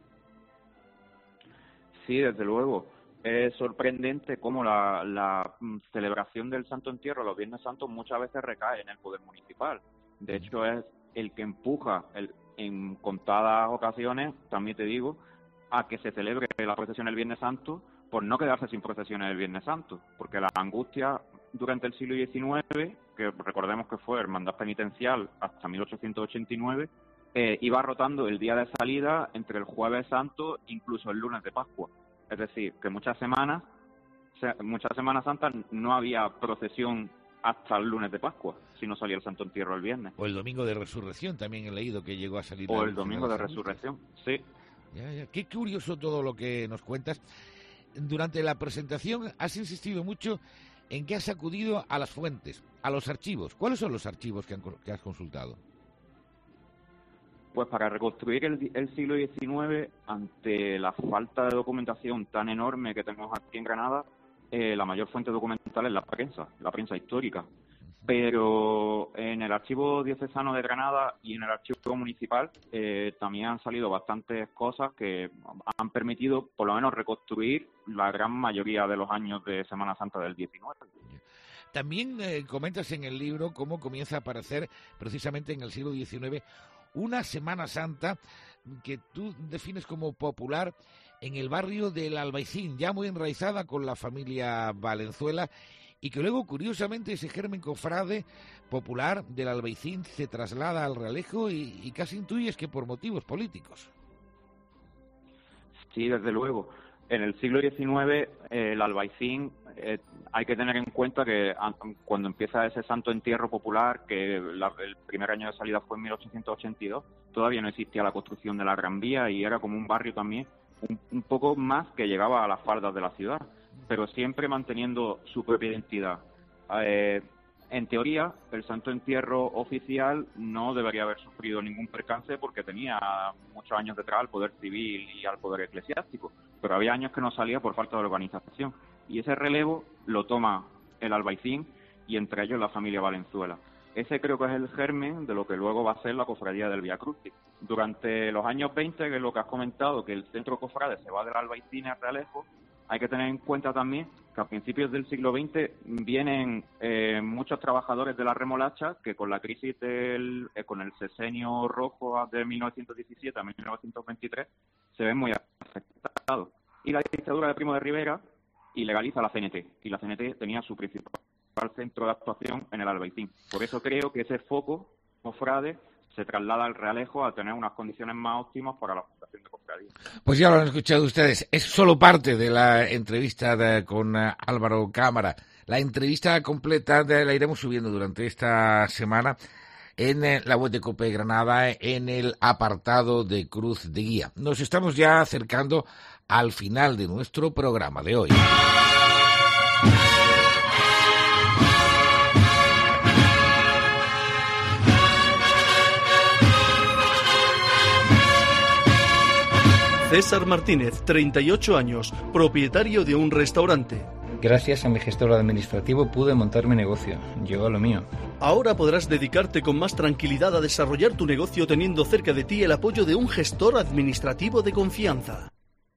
Sí, desde luego. Es sorprendente cómo la, la celebración del Santo Entierro, los Viernes Santos, muchas veces recae en el poder municipal. De hecho, es el que empuja el, en contadas ocasiones, también te digo, a que se celebre la procesión el Viernes Santo, por no quedarse sin procesiones el Viernes Santo, porque la angustia durante el siglo diecinueve, que recordemos que fue hermandad penitencial hasta mil ochocientos ochenta y nueve, eh, iba rotando el día de salida entre el Jueves Santo incluso el lunes de Pascua. Es decir, que muchas semanas, muchas Semanas Santas no había procesión hasta el lunes de Pascua, si no salía el Santo Entierro el viernes. O el Domingo de Resurrección, también he leído que llegó a salir. O el Domingo de Resurrección, sí. Ya, ya. Qué curioso todo lo que nos cuentas. Durante la presentación has insistido mucho en que has acudido a las fuentes, a los archivos. ¿Cuáles son los archivos que, han, que has consultado? Pues para reconstruir el, el siglo diecinueve, ante la falta de documentación tan enorme que tenemos aquí en Granada, eh, la mayor fuente documental es la prensa, la prensa histórica. Pero en el archivo diocesano de Granada y en el archivo municipal eh, también han salido bastantes cosas que han permitido por lo menos reconstruir la gran mayoría de los años de Semana Santa del diecinueve. También eh, comentas en el libro cómo comienza a aparecer precisamente en el siglo diecinueve una Semana Santa que tú defines como popular en el barrio del Albaicín, ya muy enraizada con la familia Valenzuela, y que luego, curiosamente, ese germen cofrade popular del Albaicín se traslada al Realejo y, y casi intuyes que por motivos políticos. Sí, desde luego. En el siglo diecinueve, eh, el Albaicín, eh, hay que tener en cuenta que a, cuando empieza ese santo entierro popular, que la, el primer año de salida fue en mil ochocientos ochenta y dos, todavía no existía la construcción de la Gran Vía y era como un barrio también un, un poco más que llegaba a las faldas de la ciudad, pero siempre manteniendo su propia identidad. Eh, en teoría, el Santo Entierro oficial no debería haber sufrido ningún percance porque tenía muchos años detrás al poder civil y al poder eclesiástico, pero había años que no salía por falta de organización. Y ese relevo lo toma el Albaicín y entre ellos la familia Valenzuela. Ese creo que es el germen de lo que luego va a ser la cofradía del Vía Crucis. Durante los años veinte, que es lo que has comentado, que el centro cofrade se va del Albaicín al Realejo, hay que tener en cuenta también que a principios del siglo veinte vienen eh, muchos trabajadores de la remolacha que con la crisis del, eh, con el sexenio rojo de mil novecientos diecisiete a mil novecientos veintitrés se ven muy afectados. Y la dictadura de Primo de Rivera ilegaliza la C N T, y la C N T tenía su principal centro de actuación en el Albaicín. Por eso creo que ese foco cofrade se traslada al Realejo a tener unas condiciones más óptimas para la fundación de cofradía. Pues ya lo han escuchado ustedes. Es solo parte de la entrevista de, con uh, Álvaro Cámara. La entrevista completa de, la iremos subiendo durante esta semana en eh, la web de COPE Granada, en el apartado de Cruz de Guía. Nos estamos ya acercando al final de nuestro programa de hoy. César Martínez, treinta y ocho años, propietario de un restaurante. Gracias a mi gestor administrativo pude montar mi negocio, yo a lo mío. Ahora podrás dedicarte con más tranquilidad a desarrollar tu negocio teniendo cerca de ti el apoyo de un gestor administrativo de confianza.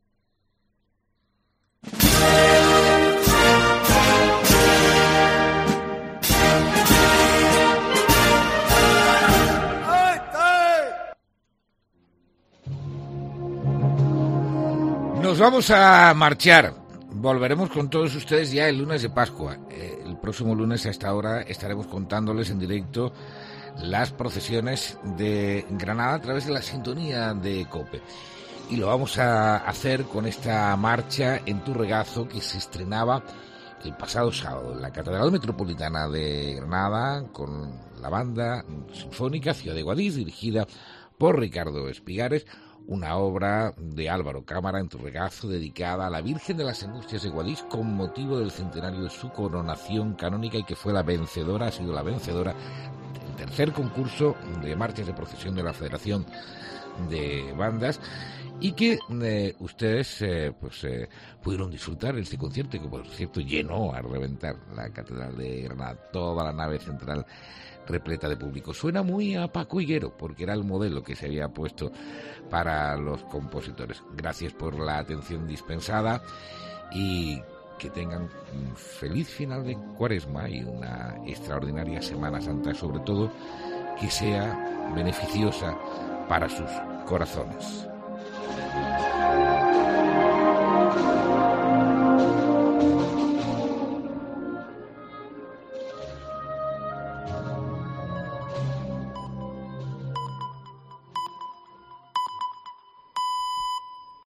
Nos vamos a marchar. Volveremos con todos ustedes ya el lunes de Pascua. Eh, el próximo lunes a esta hora estaremos contándoles en directo las procesiones de Granada a través de la sintonía de COPE. Y lo vamos a hacer con esta marcha En tu regazo que se estrenaba el pasado sábado en la Catedral Metropolitana de Granada con la banda sinfónica Ciudad de Guadix dirigida por Ricardo Espigares. Una obra de Álvaro Cámara, En tu regazo, dedicada a la Virgen de las Angustias de Guadix con motivo del centenario de su coronación canónica y que fue la vencedora, ha sido la vencedora del tercer concurso de marchas de procesión de la Federación de Bandas y que eh, ustedes eh, pues eh, pudieron disfrutar de este concierto que por cierto llenó a reventar la Catedral de Granada, toda la nave central repleta de público. Suena muy a Paco Higuero porque era el modelo que se había puesto para los compositores. Gracias por la atención dispensada y que tengan un feliz final de Cuaresma y una extraordinaria Semana Santa, sobre todo que sea beneficiosa para sus corazones.